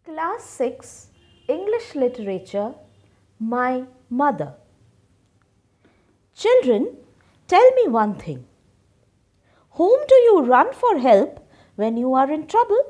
Class 6 English Literature. My Mother. Children, tell me one thing. Whom do you run for help when you are in trouble?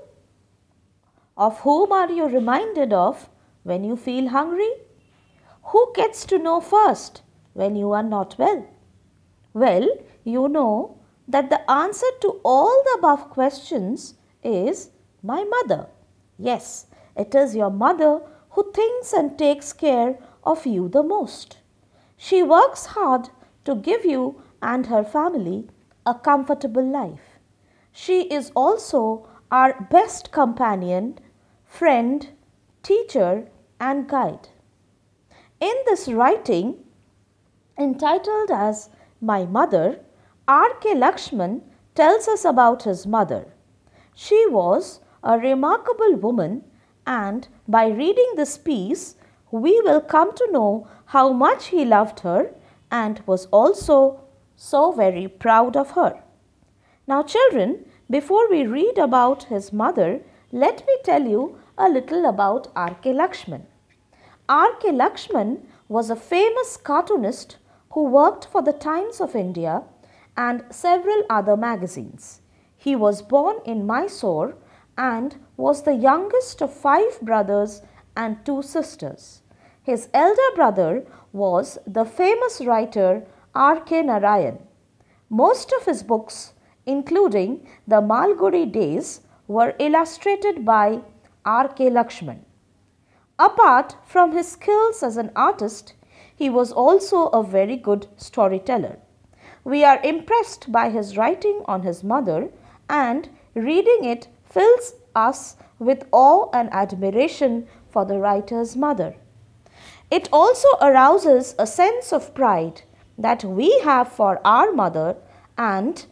Of whom are you reminded of when you feel hungry? Who gets to know first when you are not well? Well, you know that the answer to all the above questions is my mother. Yes, it is your mother who thinks and takes care of you the most. She works hard to give you and her family a comfortable life. She is also our best companion, friend, teacher, and guide. In this writing, entitled as My Mother, R.K. Lakshman tells us about his mother. She was a remarkable woman, and by reading this piece, we will come to know how much he loved her and was also so very proud of her. Now, children, before we read about his mother, let me tell you a little about R.K. Lakshman. R.K. Lakshman was a famous cartoonist who worked for the Times of India and several other magazines. He was born in Mysore and was the youngest of 5 brothers and 2 sisters. His elder brother was the famous writer R.K. Narayan. Most of his books, including the Malgudi Days, were illustrated by R.K. Lakshman. Apart from his skills as an artist, he was also a very good storyteller. We are impressed by his writing on his mother, and reading it fills us with awe and admiration for the writer's mother. It also arouses a sense of pride that we have for our mother and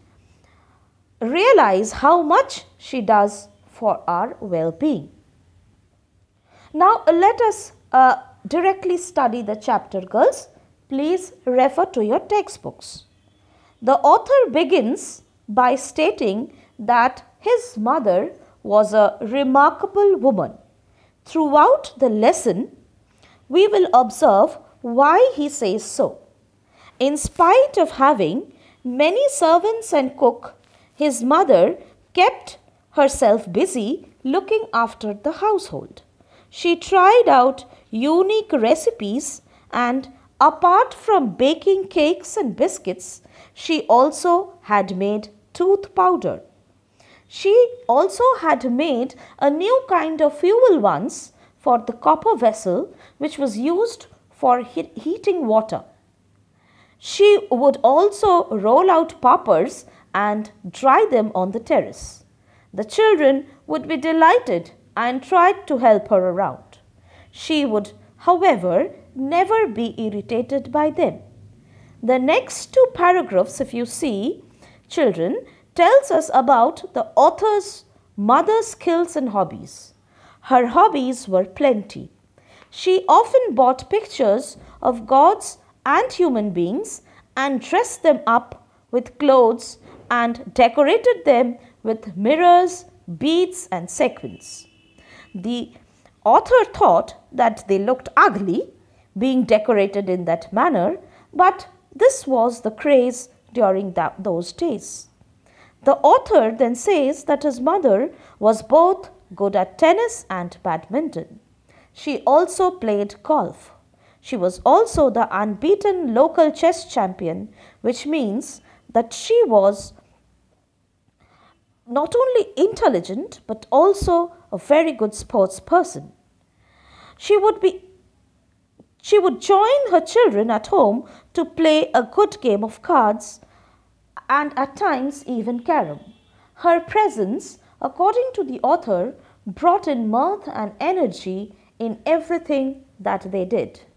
realize how much she does for our well-being. Now let us directly study the chapter, girls. Please refer to your textbooks. The author begins by stating that his mother was a remarkable woman. Throughout the lesson, we will observe why he says so. In spite of having many servants and cook, his mother kept herself busy looking after the household. She tried out unique recipes, and apart from baking cakes and biscuits, she also had made tooth powder. She also had made a new kind of fuel once for the copper vessel which was used for heating water. She would also roll out poppers and dry them on the terrace. The children would be delighted and tried to help her around. She would, however, never be irritated by them. The next 2 paragraphs, if you see, children, tells us about the author's mother's skills and hobbies. Her hobbies were plenty. She often bought pictures of gods and human beings and dressed them up with clothes and decorated them with mirrors, beads, and sequins. The author thought that they looked ugly being decorated in that manner, but this was the craze during those days. The author then says that his mother was both good at tennis and badminton. She also played golf. She was also the unbeaten local chess champion, which means that she was not only intelligent but also a very good sports person. She would join her children at home to play a good game of cards and at times even carom. Her presence, according to the author, brought in mirth and energy in everything that they did.